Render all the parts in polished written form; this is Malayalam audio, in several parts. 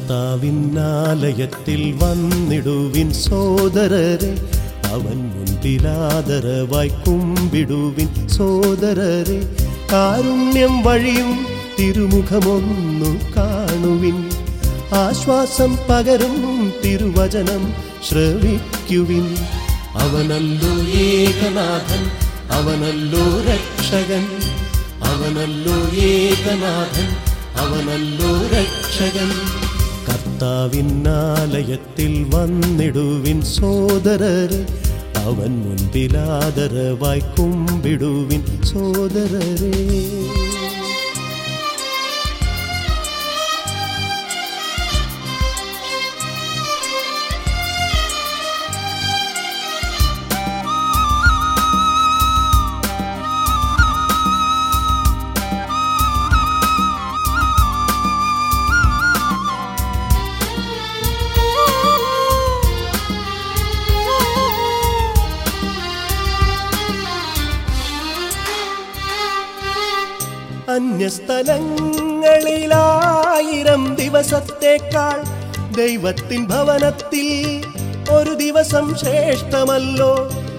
കർത്താവിന്നാലയത്തിൽ വന്നിടുവിൻ സോദരരെ, അവൻ മുൻപിലാദരവായി കുമ്പിടുവിൻ സോദരരെ. കാരുണ്യം വഴിയും തിരുമുഖമൊന്നു കാണുവിൻ, ആശ്വാസം പകരും തിരുവചനം ശ്രവിക്കുവിൻ. അവനല്ലോ ഏകനാഥൻ, അവനല്ലോ രക്ഷകൻ, അവനല്ലോ ഏകനാഥൻ, അവനല്ലോ രക്ഷകൻ. കർത്താവിന്നാലയത്തിൽ വന്നിടുവിൻ സോദരരെ, അവൻ മുൻപിലാദരവായി കുമ്പിടുവിൻ സോദരരെ. അന്യസ്ഥലങ്ങളിലായിരം ദിവസത്തേക്കാൾ ദൈവത്തിൻ ഭവനത്തിൽ ഒരു ദിവസം ശ്രേഷ്ഠമല്ലോ.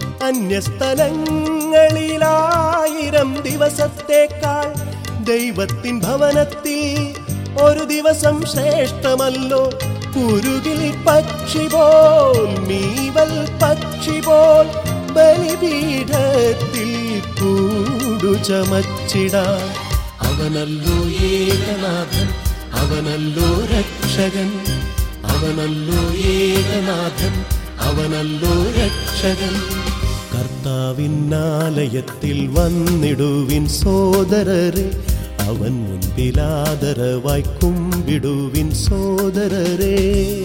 അന്യസ്ഥലങ്ങളിലായിരം ദിവസത്തേക്കാൾ ദൈവത്തിൻ ഭവനത്തിൽ ഒരു ദിവസം ശ്രേഷ്ഠമല്ലോ. കുരുകിൽ പക്ഷി പോൽ മീവൽ പക്ഷി പോൽ ബലിപീഠത്തിൽ കൂടു ചമച്ചിടാൻ. അവനല്ലോ ഏകനാഥൻ, അവനല്ലോ രക്ഷകൻ, അവനല്ലോ ഏകനാഥൻ, അവനല്ലോ രക്ഷകൻ. കർത്താവിന്നാലയത്തിൽ വന്നിടുവിൻ സോദരരെ, അവൻ മുൻപിലാദരവായി കുമ്പിടുവിൻ സോദരരെ.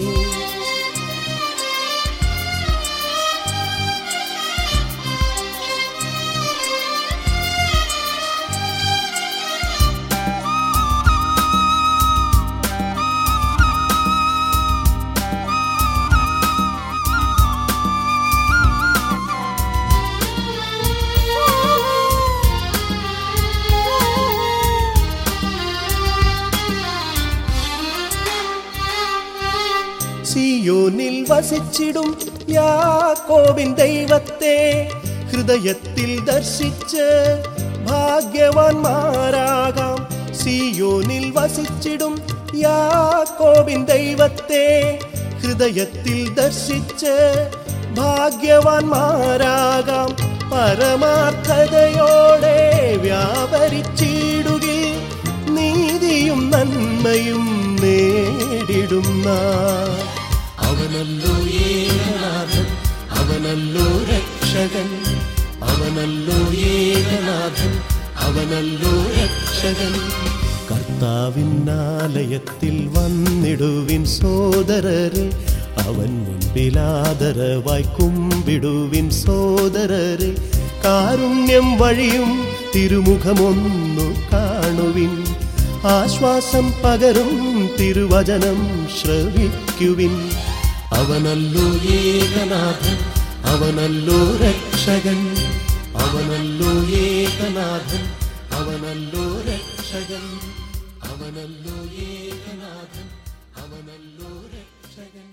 സിയോനിൽ വസിച്ചിടും യാക്കോബിൻ ദൈവത്തെ ഹൃദയത്തിൽ ദർശിച്ച് ഭാഗ്യവാന്മാരാകാം. സിയോനിൽ വസിച്ചിടും യാക്കോബിൻ ദൈവത്തെ ഹൃദയത്തിൽ ദർശിച്ച് ഭാഗ്യവാന്മാരാകാം. പരമാർത്ഥതയോടെ വ്യാപരിച്ചിടുകിൽ നീതിയും നന്മയും നേടിടുന്ന. അവനല്ലോ ഏകനാഥൻ, അവനല്ലോ രക്ഷകൻ, അവനല്ലോ ഏകനാഥൻ, അവനല്ലോ രക്ഷകൻ. കർത്താവിന്നാലയത്തിൽ വന്നിടുവിൻ സോദരരെ, അവൻ മുൻപിലാദരവായി കുമ്പിടുവിൻ സോദരരെ. കാരുണ്യം വഴിയും തിരുമുഖമൊന്നു കാണുവിൻ, ആശ്വാസം പകരും തിരുവചനം ശ്രവിക്കുവിൻ. അവനല്ലോ ഏകനാഥൻ, അവനല്ലോ രക്ഷകൻ, അവനല്ലോ ഏകനാഥൻ, അവനല്ലോ രക്ഷകൻ, അവനല്ലോ ഏകനാഥൻ, അവനല്ലോ രക്ഷകൻ.